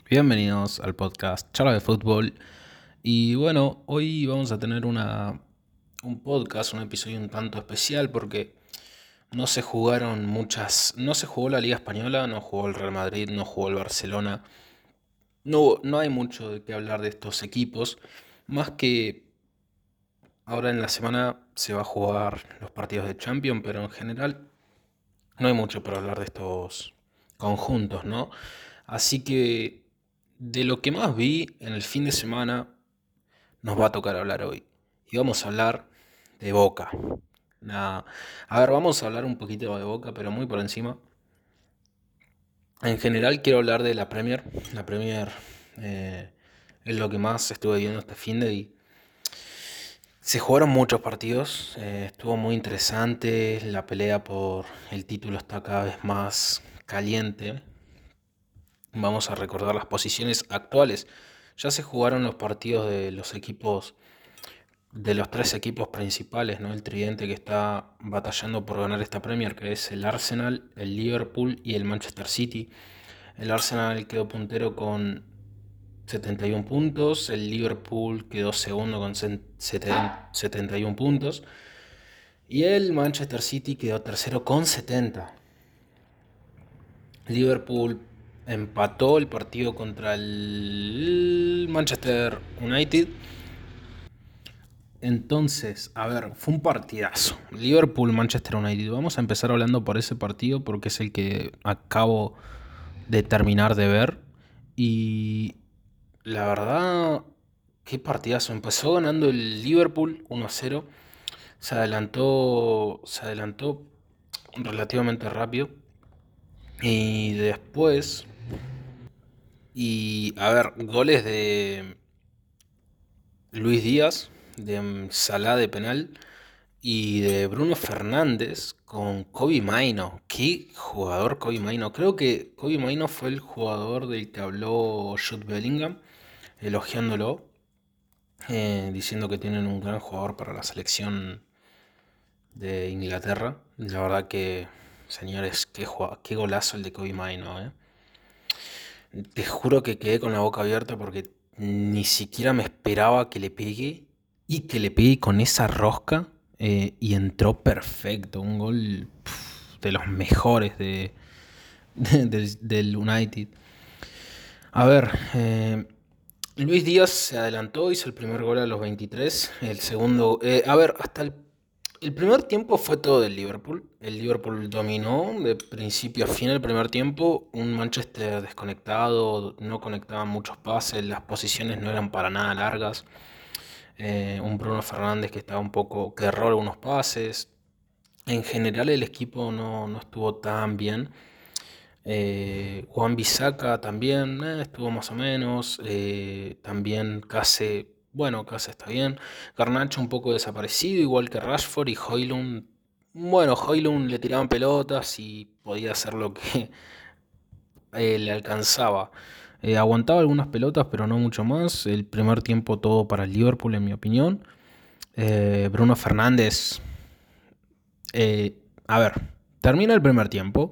Bienvenidos al podcast Charla de Fútbol. Y bueno, hoy vamos a tener un podcast, un episodio un tanto especial porque no se jugó la Liga Española, no jugó el Real Madrid, no jugó el Barcelona. No hay mucho de qué hablar de estos equipos, más que ahora en la semana se va a jugar los partidos de Champions, pero en general no hay mucho para hablar de estos conjuntos, ¿no? Así que de lo que más vi en el fin de semana nos va a tocar hablar hoy. Y vamos a hablar de Boca. Nada. A ver, vamos a hablar un poquito de Boca, pero muy por encima. En general quiero hablar de la Premier. La Premier eh, es lo que más estuve viendo este fin de y se jugaron muchos partidos. Estuvo muy interesante. La pelea por el título está cada vez más caliente. Vamos a recordar las posiciones actuales. Ya se jugaron los partidos de los equipos, de los tres equipos principales, ¿no? El tridente que está batallando por ganar esta Premier, que es el Arsenal, el Liverpool y el Manchester City. El Arsenal quedó puntero con 71 puntos, el Liverpool quedó segundo con 71 puntos y el Manchester City quedó tercero con 70. Liverpool empató el partido contra el Manchester United. Entonces, a ver, fue un partidazo. Liverpool-Manchester United. Vamos a empezar hablando por ese partido porque es el que acabo de terminar de ver. Y la verdad, qué partidazo. Empezó ganando el Liverpool 1-0. Se adelantó relativamente rápido. Y después, a ver, goles de Luis Díaz, de Salah de penal y de Bruno Fernández con Kobe Maino. Qué jugador Kobe Maino. Creo que Kobe Maino fue el jugador del que habló Jude Bellingham, elogiándolo, diciendo que tienen un gran jugador para la selección de Inglaterra. La verdad que, señores, qué golazo el de Kobe Maino. Te juro que quedé con la boca abierta porque ni siquiera me esperaba que le pegue y que le pegue con esa rosca y entró perfecto. Un gol de los mejores del United. A ver, Luis Díaz se adelantó, hizo el primer gol a los 23. El segundo, a ver, el primer tiempo fue todo del Liverpool. El Liverpool dominó de principio a fin el primer tiempo. Un Manchester desconectado, no conectaban muchos pases, las posiciones no eran para nada largas. Un Bruno Fernández que estaba un poco, que erró algunos pases. En general el equipo no estuvo tan bien. Juan Bisaca también estuvo más o menos. También Case, bueno, Case está bien. Garnacho un poco desaparecido, igual que Rashford y Højlund. Bueno, Højlund le tiraban pelotas y podía hacer lo que le alcanzaba. Aguantaba algunas pelotas, pero no mucho más. El primer tiempo todo para el Liverpool, en mi opinión. Bruno Fernández. A ver, termina el primer tiempo.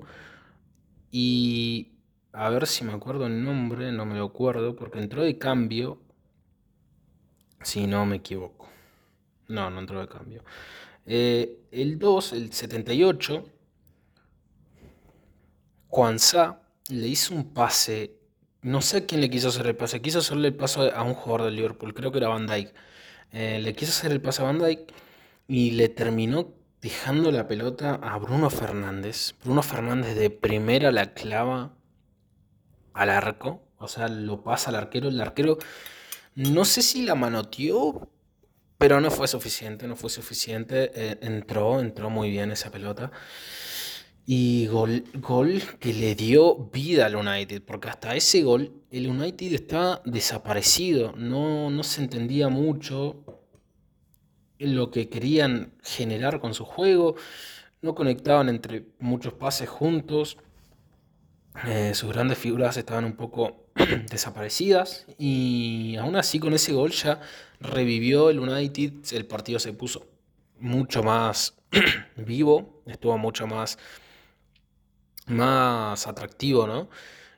Y a ver si me acuerdo el nombre, no me lo acuerdo, porque entró de cambio, si no me equivoco. No entró de cambio. El 2, el 78, Juanzá le hizo un pase, no sé a quién le quiso hacer el pase, quiso hacerle el pase a un jugador del Liverpool, creo que era Van Dijk. Le quiso hacer el pase a Van Dijk y le terminó dejando la pelota a Bruno Fernández. Bruno Fernández de primera la clava al arco, o sea, lo pasa al arquero. El arquero no sé si la manoteó, pero no fue suficiente, no fue suficiente. Entró muy bien esa pelota. Y gol que le dio vida al United, porque hasta ese gol el United estaba desaparecido, no se entendía mucho en lo que querían generar con su juego, no conectaban entre muchos pases juntos. Sus grandes figuras estaban un poco desaparecidas y aún así con ese gol ya revivió el United, el partido se puso mucho más vivo, estuvo mucho más atractivo, ¿no?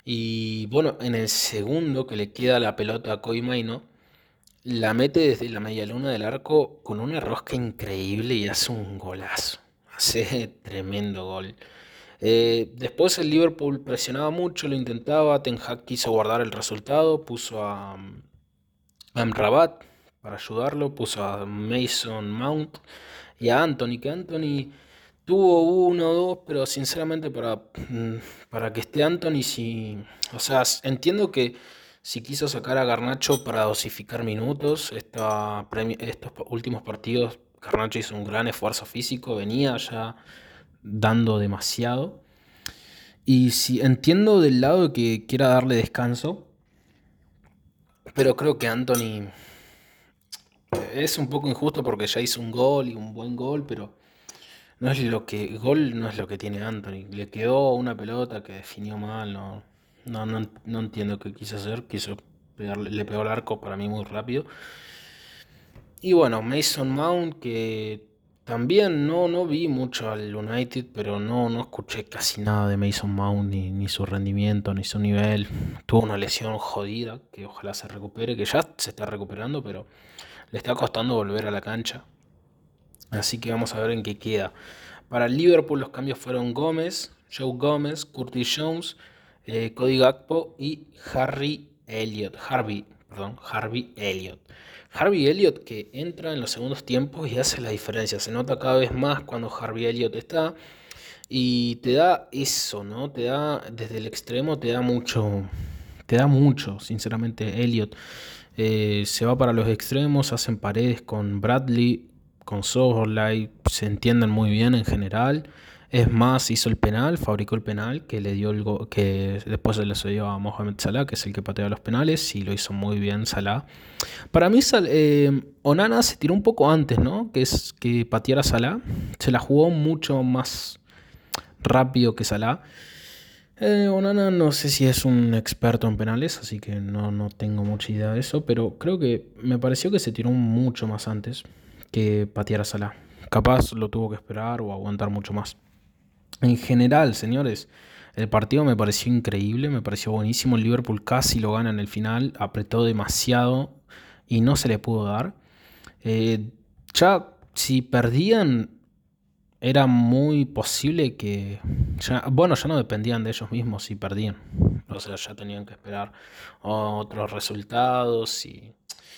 Y bueno, en el segundo que le queda la pelota a Kobe Maino, la mete desde la media luna del arco con una rosca increíble y hace un golazo. Hace tremendo gol. Después el Liverpool presionaba mucho, lo intentaba. Ten Hag quiso guardar el resultado, puso a Amrabat para ayudarlo, puso a Mason Mount y a Anthony, que Anthony tuvo uno o dos, pero sinceramente para que esté Anthony, sí, o sea, entiendo que si quiso sacar a Garnacho para dosificar minutos, estos últimos partidos, Garnacho hizo un gran esfuerzo físico, venía ya dando demasiado. Y si entiendo del lado de que quiera darle descanso, pero creo que Anthony es un poco injusto porque ya hizo un gol y un buen gol, pero gol no es lo que tiene Anthony. Le quedó una pelota que definió mal, no entiendo qué quiso hacer, le pegó el arco para mí muy rápido. Y bueno, Mason Mount, que también no vi mucho al United, pero no escuché casi nada de Mason Mount, ni su rendimiento, ni su nivel. Tuvo una lesión jodida, que ojalá se recupere, que ya se está recuperando, pero le está costando volver a la cancha. Así que vamos a ver en qué queda. Para el Liverpool los cambios fueron Joe Gómez, Curtis Jones, Cody Gakpo y Harvey Elliott. Harvey Elliott que entra en los segundos tiempos y hace la diferencia. Se nota cada vez más cuando Harvey Elliott está y te da eso, ¿no? Te da desde el extremo, te da mucho, sinceramente, Elliott. Se va para los extremos, hacen paredes con Bradley, con Szoboszlai, se entienden muy bien en general. Es más, hizo el penal, fabricó el penal que le dio que después se le dio a Mohamed Salah, que es el que patea los penales, y lo hizo muy bien Salah. Para mí, Onana se tiró un poco antes, ¿no? Que es que pateara Salah. Se la jugó mucho más rápido que Salah. Onana no sé si es un experto en penales, así que no tengo mucha idea de eso, pero creo que me pareció que se tiró mucho más antes que patear a Salah. Capaz lo tuvo que esperar o aguantar mucho más. En general, señores, el partido me pareció increíble, me pareció buenísimo. El Liverpool casi lo gana en el final, apretó demasiado y no se le pudo dar. Ya si perdían era muy posible que ya no dependían de ellos mismos si perdían. O sea, ya tenían que esperar otros resultados y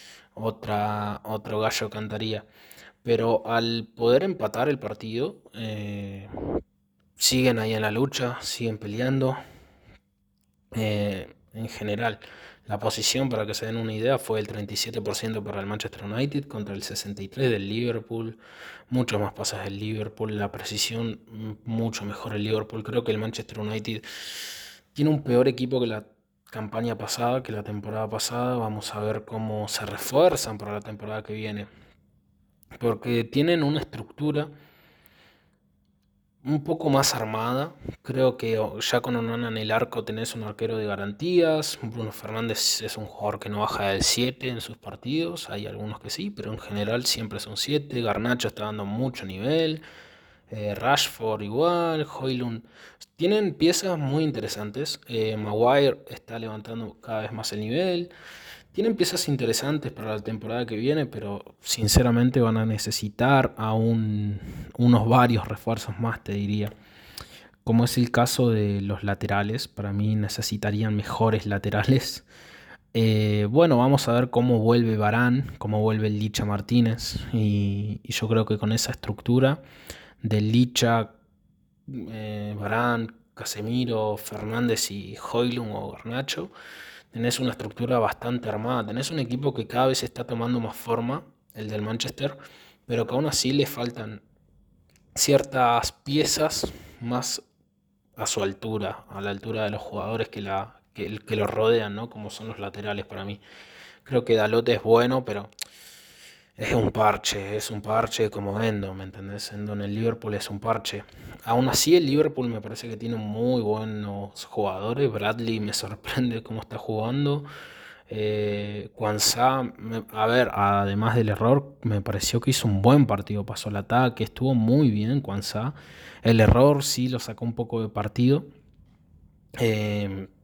otro gallo cantaría. Pero al poder empatar el partido, siguen ahí en la lucha, siguen peleando. En general, la posición, para que se den una idea, fue el 37% para el Manchester United contra el 63% del Liverpool. Muchos más pases del Liverpool, la precisión mucho mejor el Liverpool. Creo que el Manchester United tiene un peor equipo que la campaña pasada, que la temporada pasada. Vamos a ver cómo se refuerzan para la temporada que viene. Porque tienen una estructura un poco más armada. Creo que ya con Onana en el arco tenés un arquero de garantías. Bruno Fernández es un jugador que no baja del 7 en sus partidos. Hay algunos que sí, pero en general siempre son 7. Garnacho está dando mucho nivel. Rashford igual. Højlund. Tienen piezas muy interesantes. Maguire está levantando cada vez más el nivel. Tienen piezas interesantes para la temporada que viene, pero sinceramente van a necesitar aún unos varios refuerzos más, te diría. Como es el caso de los laterales, para mí necesitarían mejores laterales. Bueno, vamos a ver cómo vuelve Varane, cómo vuelve el Licha Martínez. Y yo creo que con esa estructura del Licha, Varane, Casemiro, Fernández y Højlund o Garnacho, tenés una estructura bastante armada. Tenés un equipo que cada vez está tomando más forma, el del Manchester, pero que aún así le faltan ciertas piezas más a su altura, a la altura de los jugadores que lo rodean, ¿no? Como son los laterales para mí. Creo que Dalot es bueno, pero es un parche como Endo, ¿me entendés? Endo en el Liverpool es un parche. Aún así el Liverpool me parece que tiene muy buenos jugadores. Bradley me sorprende cómo está jugando. Quansah, a ver, además del error, me pareció que hizo un buen partido, pasó el ataque, estuvo muy bien Quansah. El error sí lo sacó un poco de partido.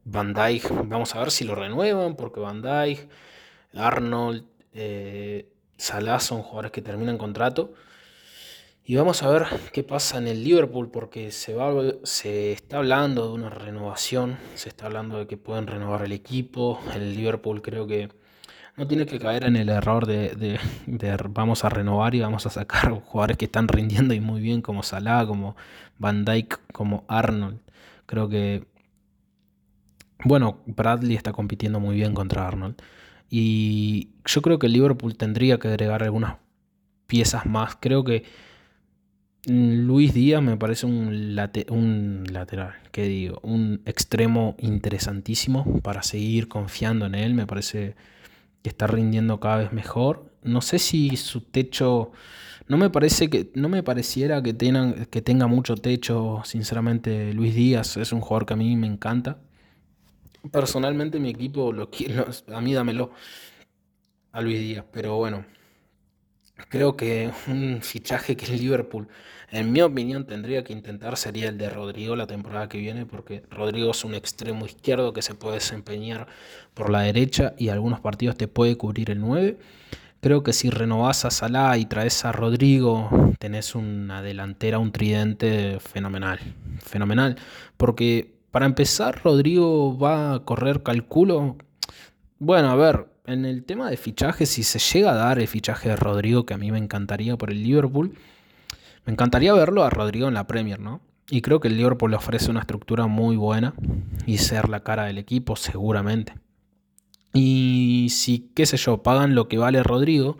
Van Dijk, vamos a ver si lo renuevan, porque Van Dijk, Arnold, Salah son jugadores que terminan contrato. Y vamos a ver qué pasa en el Liverpool, porque se está hablando de una renovación, se está hablando de que pueden renovar el equipo. El Liverpool creo que no tiene que caer en el error de vamos a renovar y vamos a sacar jugadores que están rindiendo y muy bien, como Salah, como Van Dijk, como Arnold. Creo que, bueno, Bradley está compitiendo muy bien contra Arnold. Y yo creo que el Liverpool tendría que agregar algunas piezas más. Creo que Luis Díaz me parece un lateral, ¿qué digo? Un extremo interesantísimo para seguir confiando en él. Me parece que está rindiendo cada vez mejor. No sé si su techo, no me pareciera que tenga mucho techo, sinceramente. Luis Díaz es un jugador que a mí me encanta. Personalmente mi equipo lo quiere, a mí dámelo a Luis Díaz, pero bueno, creo que un fichaje que el Liverpool, en mi opinión, tendría que intentar sería el de Rodrigo la temporada que viene, porque Rodrigo es un extremo izquierdo que se puede desempeñar por la derecha y algunos partidos te puede cubrir el 9. Creo que si renovás a Salah y traes a Rodrigo, tenés una delantera, un tridente fenomenal. Fenomenal. Porque para empezar, Rodrigo va a correr, calculo. Bueno, a ver, en el tema de fichajes, si se llega a dar el fichaje de Rodrigo, que a mí me encantaría por el Liverpool, me encantaría verlo a Rodrigo en la Premier, ¿no? Y creo que el Liverpool le ofrece una estructura muy buena y ser la cara del equipo, seguramente. Y si, qué sé yo, pagan lo que vale Rodrigo,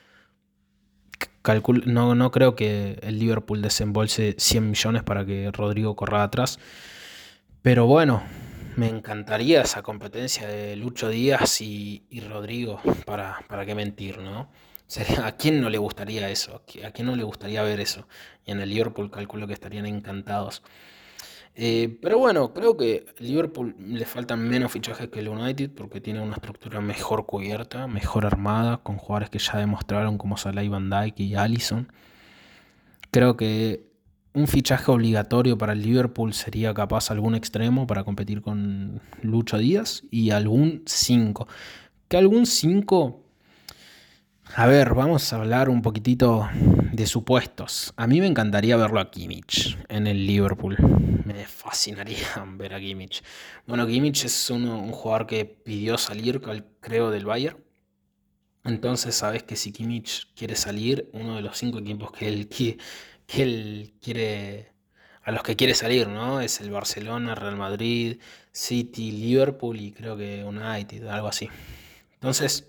no creo que el Liverpool desembolse 100 millones para que Rodrigo corra atrás. Pero bueno, me encantaría esa competencia de Lucho Díaz y Rodrigo, para qué mentir, ¿no? ¿A quién no le gustaría eso? ¿A quién no le gustaría ver eso? Y en el Liverpool calculo que estarían encantados. Pero bueno, creo que al Liverpool le faltan menos fichajes que el United porque tiene una estructura mejor cubierta, mejor armada, con jugadores que ya demostraron como Salah y Van Dijk y Alisson. Creo que un fichaje obligatorio para el Liverpool sería capaz algún extremo para competir con Lucho Díaz y algún 5. Que algún 5, a ver, vamos a hablar un poquitito de supuestos. A mí me encantaría verlo a Kimmich en el Liverpool. Me fascinaría ver a Kimmich. Bueno, Kimmich es un jugador que pidió salir, creo, del Bayern. Entonces sabes que si Kimmich quiere salir, uno de los 5 equipos que él quiere, a los que quiere salir, ¿no? Es el Barcelona, Real Madrid, City, Liverpool y creo que United, algo así. Entonces,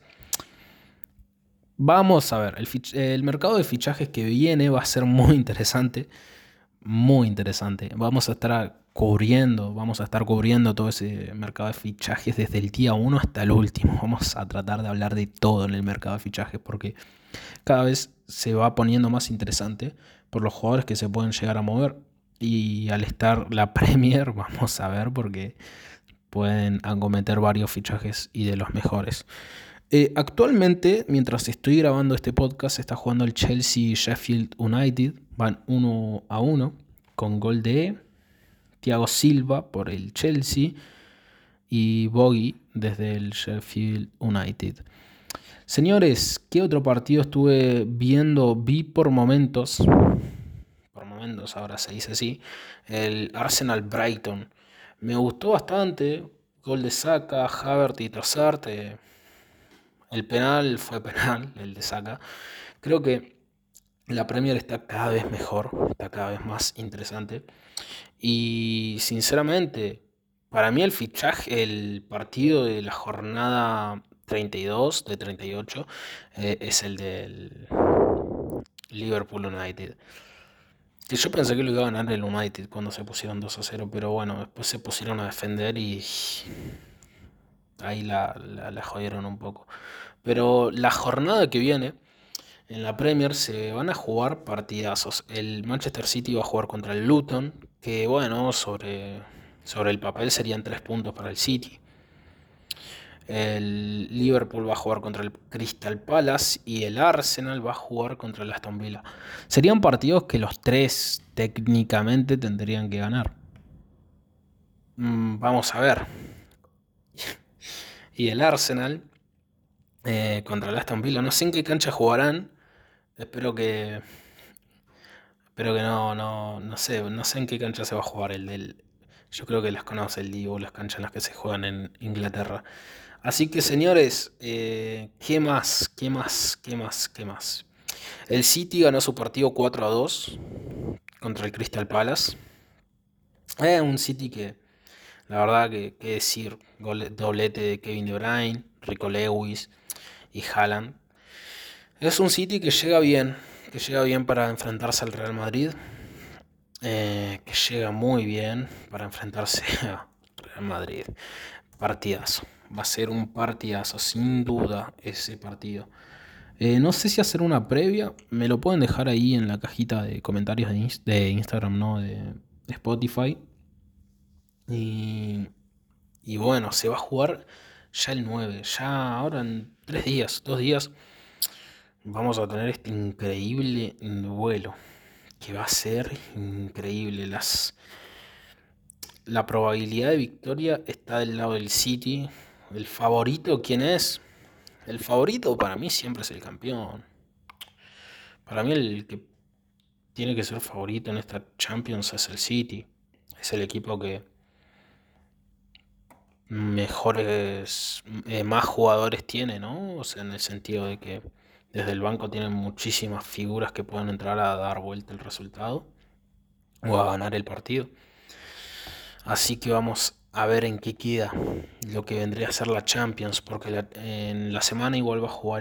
vamos a ver, el mercado de fichajes que viene va a ser muy interesante, muy interesante. Vamos a estar cubriendo todo ese mercado de fichajes desde el día 1 hasta el último. Vamos a tratar de hablar de todo en el mercado de fichajes porque cada vez se va poniendo más interesante por los jugadores que se pueden llegar a mover. Y al estar la Premier, vamos a ver porque pueden acometer varios fichajes y de los mejores. Actualmente, mientras estoy grabando este podcast, está jugando el Chelsea Sheffield United. Van 1-1 con gol de Thiago Silva por el Chelsea y Bogi desde el Sheffield United. Señores, ¿qué otro partido estuve viendo? Vi por momentos ahora se dice así, el Arsenal Brighton. Me gustó bastante, gol de Saka, Havertz y Trossard. El penal fue penal, el de Saka. Creo que la Premier está cada vez mejor, está cada vez más interesante. Y sinceramente, para mí el partido de la jornada 32 de 38 es el del Liverpool United. Que yo pensé que lo iba a ganar el United cuando se pusieron 2-0, pero bueno, después se pusieron a defender y ahí la jodieron un poco. Pero la jornada que viene en la Premier se van a jugar partidazos. El Manchester City va a jugar contra el Luton, que bueno, sobre el papel serían 3 puntos para el City. El Liverpool va a jugar contra el Crystal Palace y el Arsenal va a jugar contra el Aston Villa. Serían partidos que los tres técnicamente tendrían que ganar. Vamos a ver. y el Arsenal contra el Aston Villa. No sé en qué cancha jugarán. Espero que, espero que no sé en qué cancha se va a jugar yo creo que las conoce el Divo, las canchas en las que se juegan en Inglaterra. Así que señores, ¿qué más? ¿Qué más? ¿Qué más? ¿Qué más? El City ganó su partido 4-2 contra el Crystal Palace. Un City que, la verdad, que decir, doblete de Kevin De Bruyne, Rico Lewis y Haaland. Es un City que llega bien para enfrentarse al Real Madrid, que llega muy bien para enfrentarse a Real Madrid. Partidazo. Va a ser un partidazo, sin duda, ese partido. No sé si hacer una previa. Me lo pueden dejar ahí en la cajita de comentarios de Instagram, ¿no? De Spotify. Y, y bueno, se va a jugar ya el 9. Ya ahora en 3 días, 2 días, vamos a tener este increíble duelo. Que va a ser increíble. La probabilidad de victoria está del lado del City. ¿El favorito quién es? El favorito para mí siempre es el campeón. Para mí el que tiene que ser favorito en esta Champions es el City. Es el equipo que más jugadores tiene, ¿no? O sea, en el sentido de que desde el banco tienen muchísimas figuras que pueden entrar a dar vuelta el resultado o a ganar el partido. Así que vamos a ver en qué queda lo que vendría a ser la Champions, porque en la semana igual va a jugar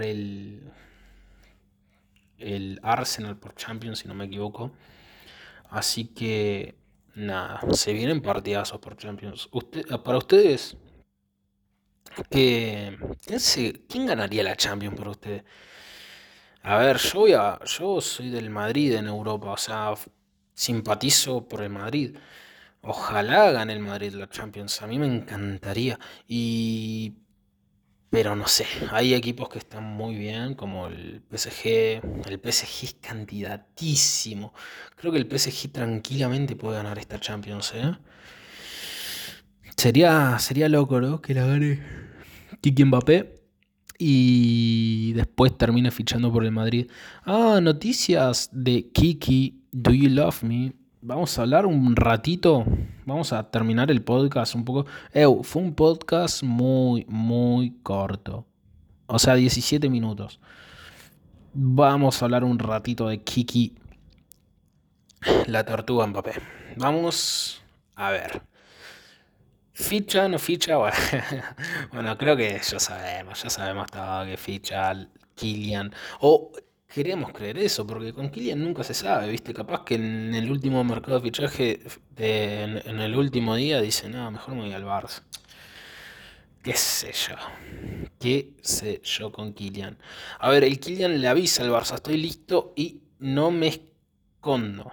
el Arsenal por Champions, si no me equivoco. Así que nada, se vienen partidazos por Champions. Para ustedes, ¿qué, quién ganaría la Champions para ustedes? A ver, yo soy del Madrid en Europa, o sea, simpatizo por el Madrid. Ojalá gane el Madrid la Champions, a mí me encantaría. Pero no sé, hay equipos que están muy bien, como el PSG. El PSG es candidatísimo. Creo que el PSG tranquilamente puede ganar esta Champions, ¿eh? Sería loco, ¿no? Que la gane Kiki Mbappé y después termine fichando por el Madrid. Noticias de Kiki, Do You Love Me? Vamos a hablar un ratito. Vamos a terminar el podcast un poco. Fue un podcast muy, muy corto. O sea, 17 minutos. Vamos a hablar un ratito de Kiki, la tortuga Mbappé. Vamos a ver. ¿Ficha, no ficha? Bueno, bueno, creo que ya sabemos todo que ficha Kylian. O queremos creer eso, porque con Kylian nunca se sabe, ¿viste? Capaz que en el último mercado de fichaje, en el último día, dice, no, mejor me voy al Barça. ¿Qué sé yo? ¿Qué sé yo con Kylian? A ver, el Kylian le avisa al Barça, estoy listo y no me escondo.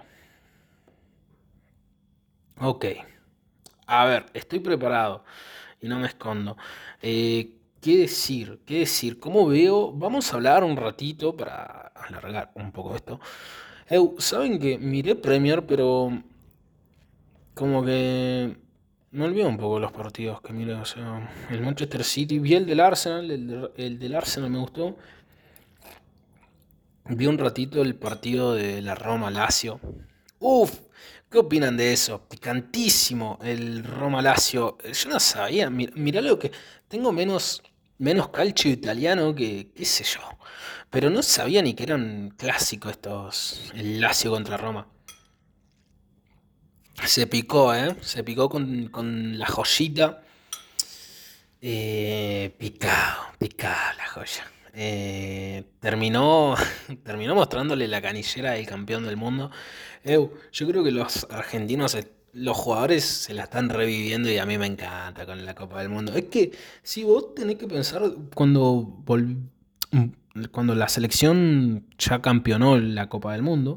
Ok. A ver, estoy preparado y no me escondo. ¿Qué decir? ¿Qué decir? ¿Cómo veo? Vamos a hablar un ratito para alargar un poco esto. ¿Saben que miré Premier, pero como que me olvidé un poco los partidos que miré? O sea, el Manchester City, vi el del Arsenal, el del Arsenal me gustó. Vi un ratito el partido de la Roma-Lazio. Uf, ¿qué opinan de eso? Picantísimo el Roma Lazio. Yo no sabía, mirá lo que. Tengo menos calcio italiano que, qué sé yo. Pero no sabía ni que eran clásicos estos. El Lazio contra Roma. Se picó, ¿eh? Se picó con la joyita. Picado la joya. Terminó mostrándole la canillera del campeón del mundo. Yo creo que los argentinos, los jugadores se la están reviviendo y a mí me encanta con la Copa del Mundo. Es que si vos tenés que pensar cuando la selección ya campeonó la Copa del Mundo,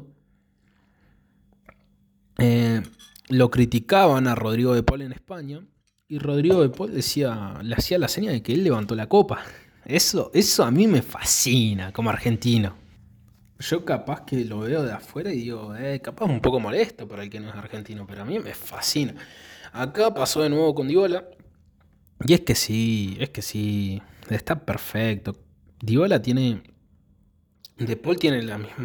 eh, lo criticaban a Rodrigo de Paul en España y Rodrigo de Paul le hacía la seña de que él levantó la copa. Eso a mí me fascina como argentino. Yo capaz que lo veo de afuera y digo, capaz un poco molesto para el que no es argentino, pero a mí me fascina. Acá pasó de nuevo con Dybala, Y es que sí, está perfecto. Dybala tiene, De Paul tiene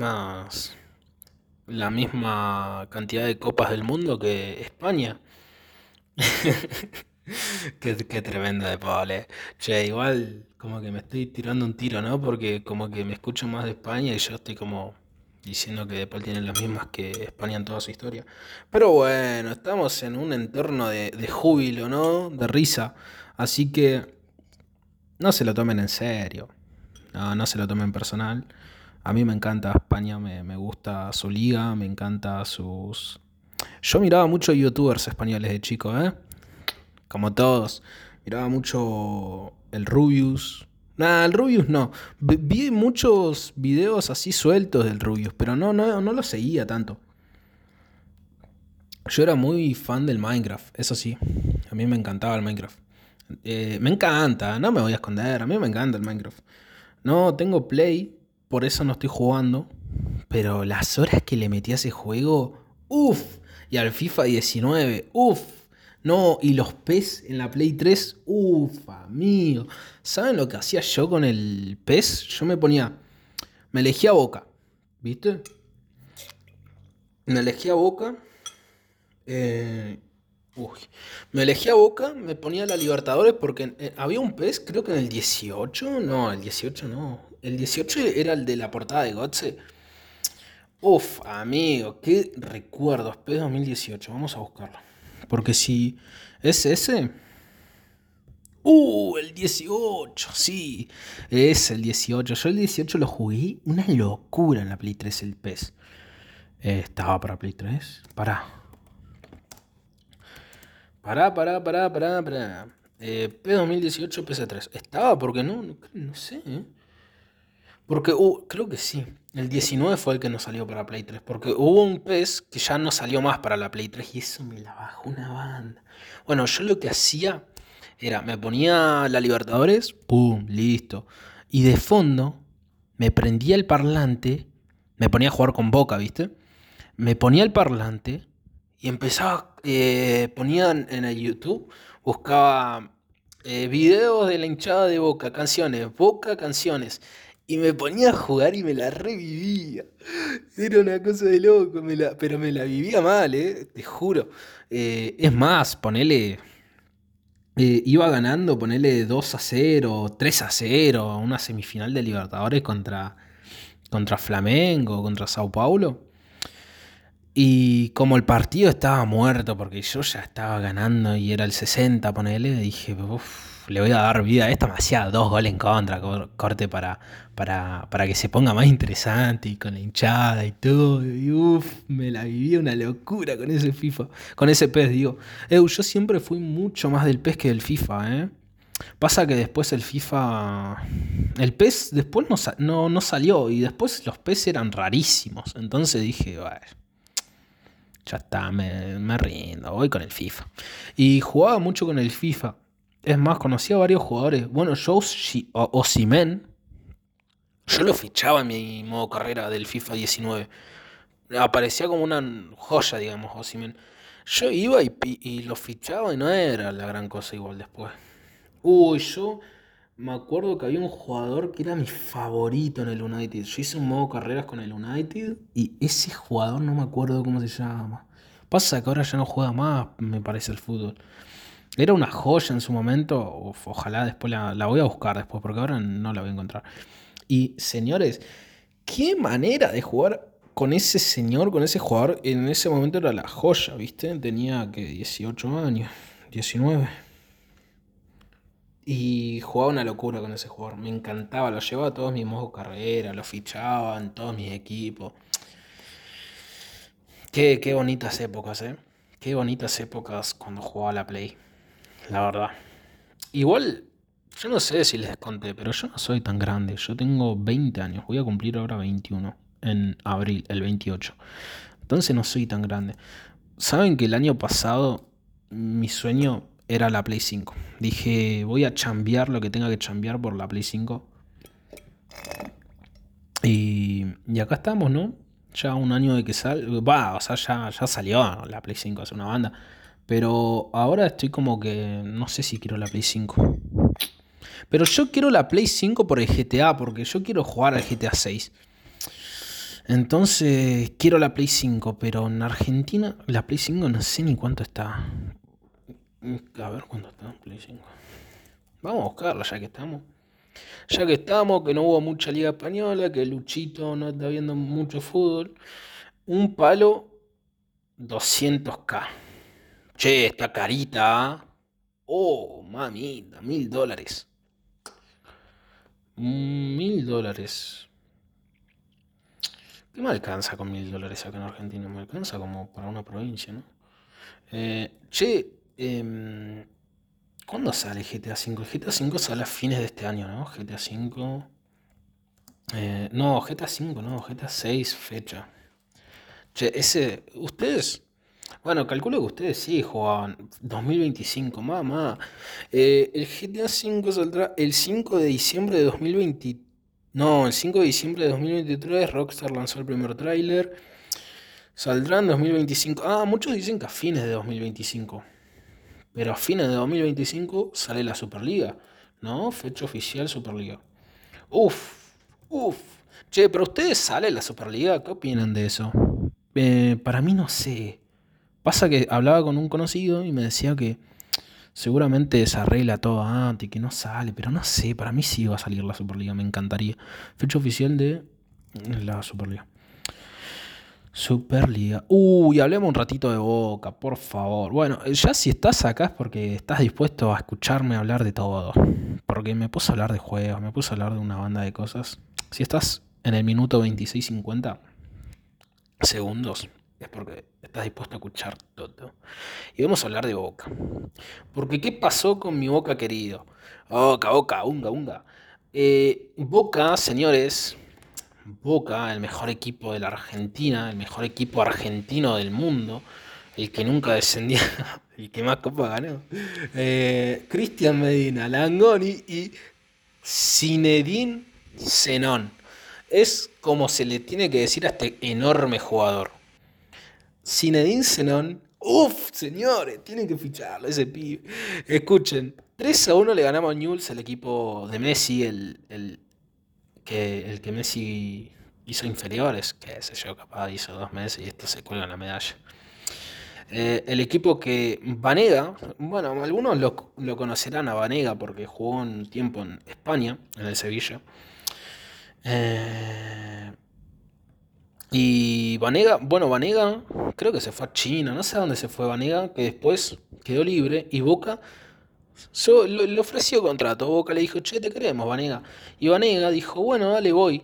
la misma cantidad de copas del mundo que España. Qué tremenda De Paul, eh. Che, igual como que me estoy tirando un tiro, ¿no? Porque como que me escucho más de España y yo estoy como diciendo que De Paul tiene las mismas que España en toda su historia. Pero bueno, estamos en un entorno de júbilo, ¿no? De risa. Así que no se lo tomen en serio. No, no se lo tomen personal. A mí me encanta España, me gusta su liga, me encanta sus... Yo miraba mucho youtubers españoles de chico, ¿eh? Como todos. Miraba mucho el Rubius. Nah, el Rubius no. Vi muchos videos así sueltos del Rubius, pero no lo seguía tanto. Yo era muy fan del Minecraft, eso sí. A mí me encantaba el Minecraft. Me encanta, no me voy a esconder, a mí me encanta el Minecraft. No tengo Play, por eso no estoy jugando. Pero las horas que le metí a ese juego, uff. Y al FIFA 19, uff. No, y los PES en la Play 3, uff, amigo. ¿Saben lo que hacía yo con el PES? Yo me elegía Boca, ¿viste? Me elegía Boca. eh, uy, me elegía Boca, me ponía la Libertadores porque había un PES, creo que en el 18, no, el 18 no. El 18 era el de la portada de Gotze. Uf, amigo, qué recuerdos. PES 2018, vamos a buscarlo. Porque si es ese. El 18, sí. Es el 18. Yo el 18 lo jugué una locura en la Play 3, el PES. Estaba para Play 3. Pará. PES 2018, PS3. Estaba porque no sé, ¿eh? Porque creo que sí. El 19 fue el que no salió para Play 3. Porque hubo un PES que ya no salió más para la Play 3 y eso me la bajó una banda. Bueno, yo lo que hacía era, me ponía la Libertadores, pum, listo. Y de fondo me prendía el parlante, me ponía a jugar con Boca, ¿viste? Me ponía el parlante y empezaba, ponía en el YouTube, buscaba videos de la hinchada de Boca canciones, y me ponía a jugar y me la revivía. Era una cosa de loco, pero me la vivía mal, te juro. Es más, iba ganando, ponele 2-0, 3-0, una semifinal de Libertadores contra Flamengo, contra Sao Paulo. Y como el partido estaba muerto, porque yo ya estaba ganando y era el 60, ponele, dije, "Uf, le voy a dar vida a esta, me hacía 2 goles en contra, corte para que se ponga más interesante y con la hinchada y todo. Y me la viví una locura con ese FIFA, con ese PES, digo. Yo siempre fui mucho más del PES que del FIFA, ¿eh? Pasa que después el PES después no salió y después los PES eran rarísimos. Entonces dije, "Bueno, ya está, me rindo, voy con el FIFA". Y jugaba mucho con el FIFA. Es más, conocía a varios jugadores. Bueno, Osimhen, yo lo fichaba en mi modo carrera del FIFA 19. Aparecía como una joya, digamos, Osimhen. Yo iba y lo fichaba y no era la gran cosa igual después. Yo me acuerdo que había un jugador que era mi favorito en el United. Yo hice un modo carreras con el United y ese jugador no me acuerdo cómo se llama. Pasa que ahora ya no juega más, me parece, el fútbol. Era una joya en su momento. Uf, ojalá después la voy a buscar después, porque ahora no la voy a encontrar. Y señores, qué manera de jugar con ese señor, con ese jugador. En ese momento era la joya, ¿viste? Tenía que 18 años, 19. Y jugaba una locura con ese jugador. Me encantaba, lo llevaba a todos mis modos carrera, lo fichaba en todos mis equipos. Qué bonitas épocas, ¿eh? Qué bonitas épocas cuando jugaba a la Play, la verdad. Igual, yo no sé si les conté, pero yo no soy tan grande. Yo tengo 20 años, voy a cumplir ahora 21 en abril, el 28. Entonces no soy tan grande. ¿Saben que el año pasado mi sueño era la Play 5? Dije, voy a chambear lo que tenga que chambear por la Play 5. Y acá estamos, ¿no? Ya un año de que sale. Va, o sea, ya salió la Play 5 hace una banda. Pero ahora estoy como que no sé si quiero la Play 5. Pero yo quiero la Play 5 por el GTA, porque yo quiero jugar al GTA 6. Entonces quiero la Play 5, pero en Argentina la Play 5 no sé ni cuánto está. A ver cuánto está en Play 5. Vamos a buscarla ya que estamos. Ya que estamos, que no hubo mucha liga española, que Luchito no está viendo mucho fútbol. Un palo, 200K. Che, está carita. ¿Ah? Oh, mamita, $1000. $1000. ¿Qué me alcanza con $1000 acá en Argentina? Me alcanza como para una provincia, ¿no? Che, ¿cuándo sale GTA V? El GTA V sale a fines de este año, ¿no? GTA V. No, GTA V, no, GTA 6 fecha. Che, ese. ¿Ustedes? Bueno, calculo que ustedes sí jugaban 2025, mamá. El GTA V saldrá el 5 de diciembre de 2020. No, el 5 de diciembre de 2023 Rockstar lanzó el primer tráiler. Saldrá en 2025. Ah, muchos dicen que a fines de 2025. Pero a fines de 2025 sale la Superliga, ¿no? Fecha oficial Superliga. Uf, uf. Che, pero ustedes sale la Superliga, ¿qué opinan de eso? Para mí no sé. Pasa que hablaba con un conocido y me decía que seguramente se arregla todo antes y que no sale, pero no sé, para mí sí va a salir la Superliga, me encantaría. Fecha oficial de la Superliga. Superliga. Uy, hablemos un ratito de Boca, por favor. Bueno, ya si estás acá es porque estás dispuesto a escucharme hablar de todo. Porque me puse a hablar de juegos, me puse a hablar de una banda de cosas. Si estás en el minuto 26:50 segundos, es porque estás dispuesto a escuchar todo. Y vamos a hablar de Boca. Porque ¿qué pasó con mi Boca querido? Boca, Boca, unga, unga. Boca, señores, Boca, el mejor equipo de la Argentina, el mejor equipo argentino del mundo, el que nunca descendía, el que más copa ganó. Cristian Medina, Langoni y Zinedine Zenón. Es como se le tiene que decir a este enorme jugador. Zinedine Zenón. Uf, señores, tienen que ficharlo, ese pibe. Escuchen, 3-1 le ganamos a Newell's, el equipo de Messi, el que Messi hizo inferiores, qué sé yo, capaz hizo 2 meses y esto se cuelga en la medalla. El equipo que Vanega, bueno, algunos lo conocerán a Vanega porque jugó un tiempo en España, en el Sevilla. Eh, y Vanega, bueno, Vanega creo que se fue a China, no sé a dónde se fue Vanega, que después quedó libre y Boca le ofreció contrato. Boca le dijo, che, te queremos, Vanega. Y Vanega dijo, bueno, dale, voy.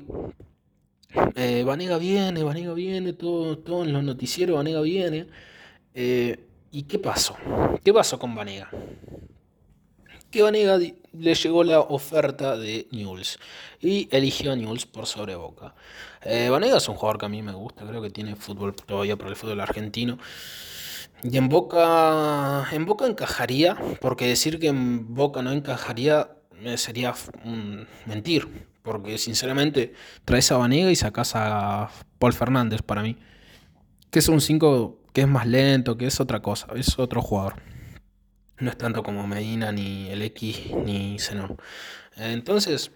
Vanega viene, todo en los noticieros, Vanega viene. ¿Y qué pasó? ¿Qué pasó con Vanega? Que Vanega le llegó la oferta de Newell's y eligió a Newell's por sobre Boca. Vanega es un jugador que a mí me gusta, creo que tiene fútbol todavía por el fútbol argentino. Y en Boca encajaría, porque decir que en Boca no encajaría sería mentir, porque sinceramente traes a Vanega y sacás a Paul Fernández para mí, que es un 5 que es más lento, que es otra cosa, es otro jugador. No es tanto como Medina, ni el X, ni Zenón. Entonces,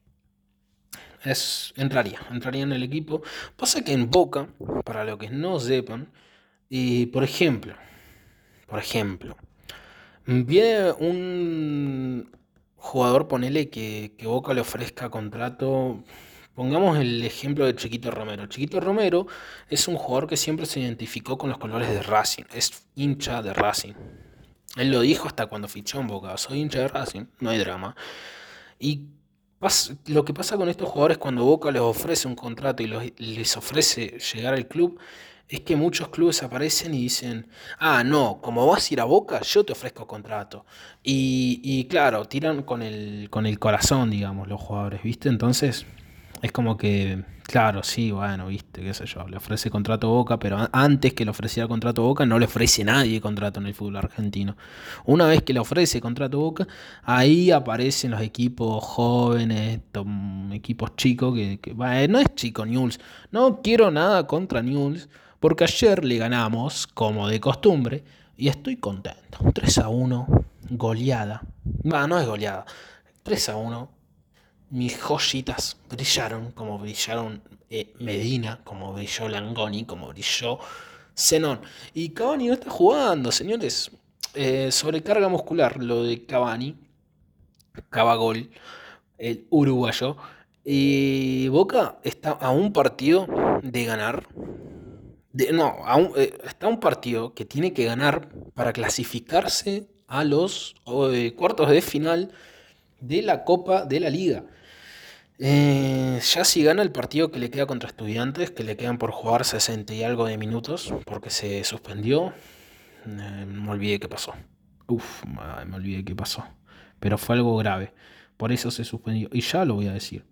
entraría en el equipo. Pasa que en Boca, para los que no sepan, por ejemplo, viene un jugador, ponele que Boca le ofrezca contrato. Pongamos el ejemplo de Chiquito Romero. Chiquito Romero es un jugador que siempre se identificó con los colores de Racing, es hincha de Racing. Él lo dijo hasta cuando fichó en Boca, soy hincha de Racing, no hay drama. Y lo que pasa con estos jugadores cuando Boca les ofrece un contrato y les ofrece llegar al club, es que muchos clubes aparecen y dicen, ah, no, como vas a ir a Boca, yo te ofrezco contrato. Y claro, tiran con el corazón, digamos, los jugadores, ¿viste? Entonces, es como que, claro, sí, bueno, viste, qué sé yo, le ofrece contrato a Boca, pero antes que le ofreciera contrato a Boca, no le ofrece nadie contrato en el fútbol argentino. Una vez que le ofrece contrato a Boca, ahí aparecen los equipos jóvenes, equipos chicos, no es chico Newell's, no quiero nada contra Newell's, porque ayer le ganamos, como de costumbre, y estoy contento. 3-1, goleada. No es goleada. 3-1. Mis joyitas brillaron como brillaron Medina, como brilló Langoni, como brilló Zenón. Y Cavani no está jugando, señores. Sobrecarga muscular, lo de Cavani. Cavagol, el uruguayo. Y Boca está a un partido de ganar. No, está a un partido que tiene que ganar para clasificarse a los cuartos de final de la Copa de la Liga. Ya si gana el partido que le queda contra Estudiantes, que le quedan por jugar 60 y algo de minutos, porque se suspendió, me olvidé qué pasó. Me olvidé qué pasó. Pero fue algo grave. Por eso se suspendió. Y ya lo voy a decir.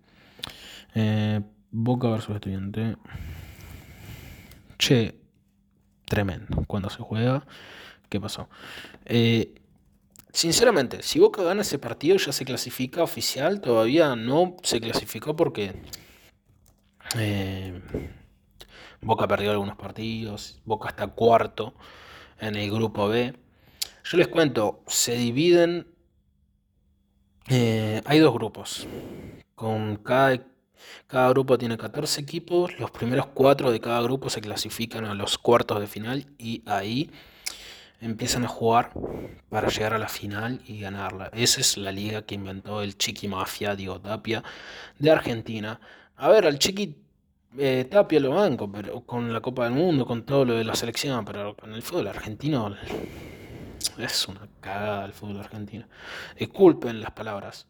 Boca versus Estudiante. Che, tremendo. Cuando se juega, ¿qué pasó? Sinceramente, si Boca gana ese partido ya se clasifica oficial. Todavía no se clasificó porque eh, Boca perdió algunos partidos. Boca está cuarto en el grupo B. Yo les cuento, se dividen. Hay dos grupos. Con cada grupo tiene 14 equipos. Los primeros 4 de cada grupo se clasifican a los cuartos de final y ahí empiezan a jugar para llegar a la final y ganarla. Esa es la liga que inventó el Chiqui Mafia, Diego Tapia, de Argentina. A ver, al Chiqui Tapia lo banco, pero con la Copa del Mundo, con todo lo de la selección, pero con el fútbol argentino es una cagada el fútbol argentino. Disculpen las palabras.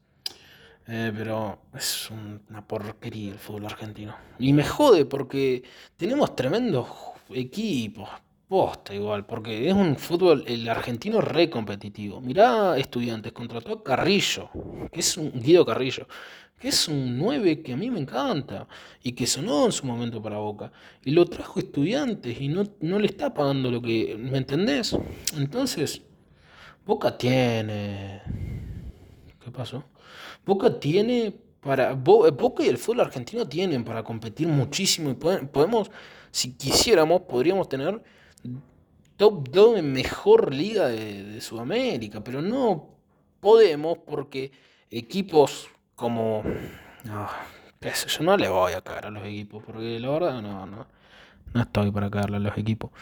Pero es una porquería el fútbol argentino. Y me jode porque tenemos tremendos equipos. Posta igual, porque es un fútbol, el argentino re competitivo. Mirá Estudiantes, contrató a Carrillo, que es un Guido Carrillo, que es un 9 que a mí me encanta y que sonó en su momento para Boca. Y lo trajo Estudiantes y no le está pagando lo que, ¿me entendés? Entonces, Boca tiene. ¿Qué pasó? Boca tiene Boca y el fútbol argentino tienen para competir muchísimo y podemos, si quisiéramos, podríamos tener top 2 en mejor liga de Sudamérica, pero no podemos porque equipos como... ah, qué sé yo, no le voy a caer a los equipos, porque la verdad no estoy para caerle a los equipos.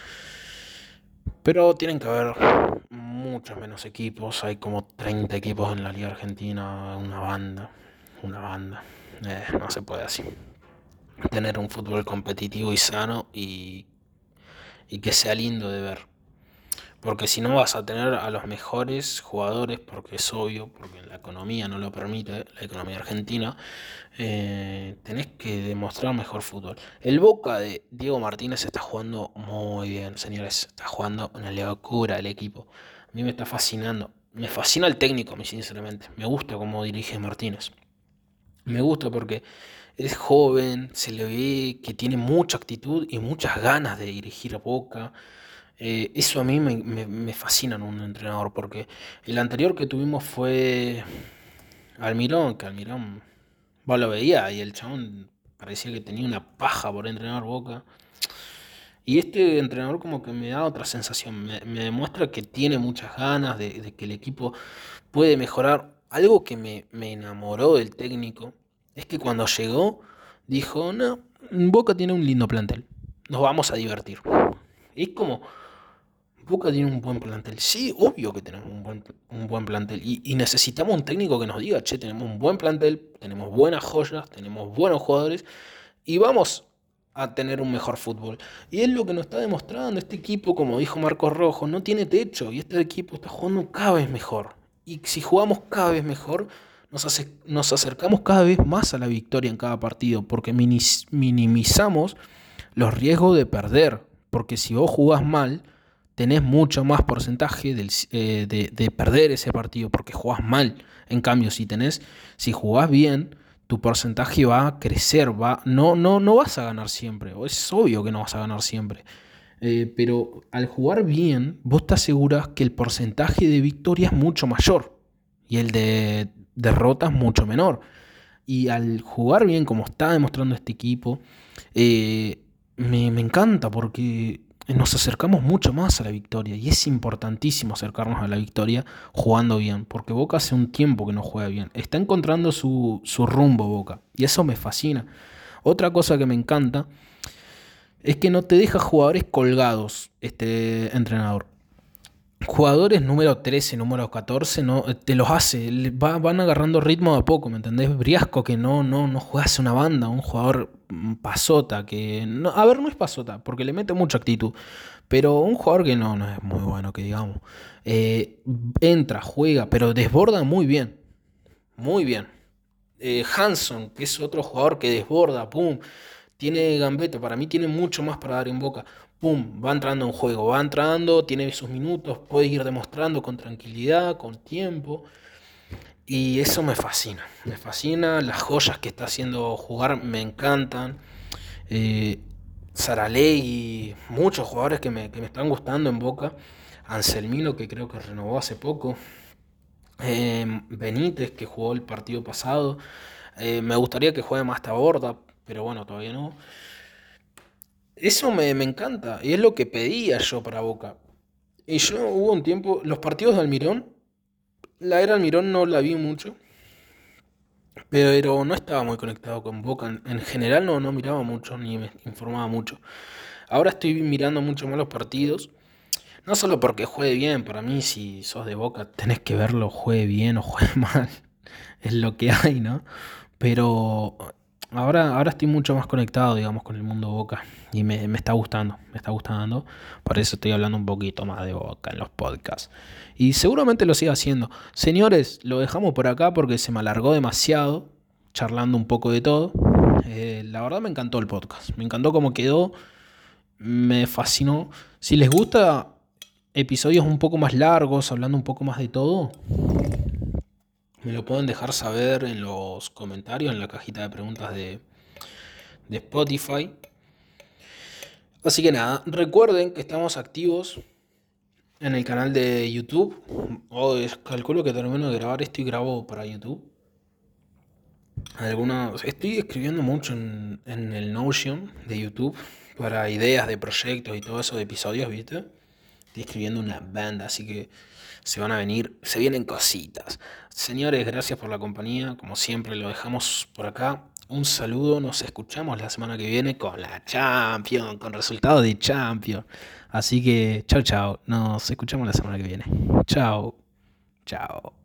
Pero tienen que haber muchos menos equipos. Hay como 30 equipos en la Liga Argentina. Una banda. Una banda. No se puede así. Tener un fútbol competitivo y sano y que sea lindo de ver. Porque si no vas a tener a los mejores jugadores, porque es obvio, porque la economía no lo permite, la economía argentina, tenés que demostrar mejor fútbol. El Boca de Diego Martínez está jugando muy bien, señores. Está jugando una locura el equipo. A mí me está fascinando. Me fascina el técnico, a mí sinceramente. Me gusta cómo dirige Martínez. Me gusta porque es joven, se le ve que tiene mucha actitud y muchas ganas de dirigir a Boca. Eso a mí me fascina en un entrenador, porque el anterior que tuvimos fue Almirón, que Almirón, vos lo veía y el chabón parecía que tenía una paja por entrenar Boca. Y este entrenador como que me da otra sensación, me demuestra que tiene muchas ganas de que el equipo puede mejorar. Algo que me enamoró del técnico es que cuando llegó dijo, no, Boca tiene un lindo plantel, nos vamos a divertir. Es como, Boca tiene un buen plantel. Sí, obvio que tenemos un buen plantel. Y necesitamos un técnico que nos diga, che, tenemos un buen plantel, tenemos buenas joyas, tenemos buenos jugadores y vamos a tener un mejor fútbol. Y es lo que nos está demostrando este equipo, como dijo Marcos Rojo, no tiene techo y este equipo está jugando cada vez mejor. Y si jugamos cada vez mejor, nos acercamos cada vez más a la victoria en cada partido, porque minimizamos los riesgos de perder. Porque si vos jugás mal, tenés mucho más porcentaje de perder ese partido porque jugás mal. En cambio, si jugás bien, tu porcentaje va a crecer, no vas a ganar siempre, o es obvio que no vas a ganar siempre. Pero al jugar bien, vos te aseguras que el porcentaje de victoria es mucho mayor y el de derrotas mucho menor. Y al jugar bien, como está demostrando este equipo, me encanta porque nos acercamos mucho más a la victoria y es importantísimo acercarnos a la victoria jugando bien, porque Boca hace un tiempo que no juega bien. Está encontrando su rumbo Boca y eso me fascina. Otra cosa que me encanta es que no te deja jugadores colgados este entrenador. Jugadores número 13, número 14, no, te los hace, van agarrando ritmo de a poco, ¿me entendés? Briasco que no juega hace una banda, un jugador pasota, que, no, a ver, no es pasota, porque le mete mucha actitud, pero un jugador que no es muy bueno, que digamos. Eh, Entra, juega, pero desborda muy bien, muy bien. Hanson, que es otro jugador que desborda, pum, tiene gambeta, para mí tiene mucho más para dar en Boca. Pum, va entrando en juego, va entrando, tiene sus minutos, puede ir demostrando con tranquilidad, con tiempo. Y eso me fascina, las joyas que está haciendo jugar me encantan. Eh, Saralegui, muchos jugadores que me están gustando en Boca. Anselmino, que creo que renovó hace poco. Benítez, que jugó el partido pasado. Me gustaría que juegue más Taborda, pero bueno, todavía no. Eso me encanta y es lo que pedía yo para Boca. Y yo hubo un tiempo, los partidos de Almirón, la era Almirón no la vi mucho, pero no estaba muy conectado con Boca. En general no miraba mucho ni me informaba mucho. Ahora estoy mirando mucho más los partidos, no solo porque juegue bien, para mí si sos de Boca tenés que verlo, juegue bien o juegue mal, es lo que hay, ¿no? Pero ahora estoy mucho más conectado, digamos, con el mundo Boca y me está gustando, me está gustando. Por eso estoy hablando un poquito más de Boca en los podcasts. Y seguramente lo siga haciendo. Señores, lo dejamos por acá porque se me alargó demasiado, charlando un poco de todo. La verdad me encantó el podcast, me encantó cómo quedó, me fascinó. Si les gusta episodios un poco más largos, hablando un poco más de todo, me lo pueden dejar saber en los comentarios, en la cajita de preguntas de Spotify. Así que nada, recuerden que estamos activos en el canal de YouTube. Calculo que termino de grabar esto y grabo para YouTube. Estoy escribiendo mucho en el Notion de YouTube para ideas de proyectos y todo eso de episodios, ¿viste? Estoy escribiendo una banda, así que se vienen cositas. Señores, gracias por la compañía. Como siempre, lo dejamos por acá. Un saludo, nos escuchamos la semana que viene con la Champions, con resultados de Champions. Así que, chao, chao. Nos escuchamos la semana que viene. Chao, chao.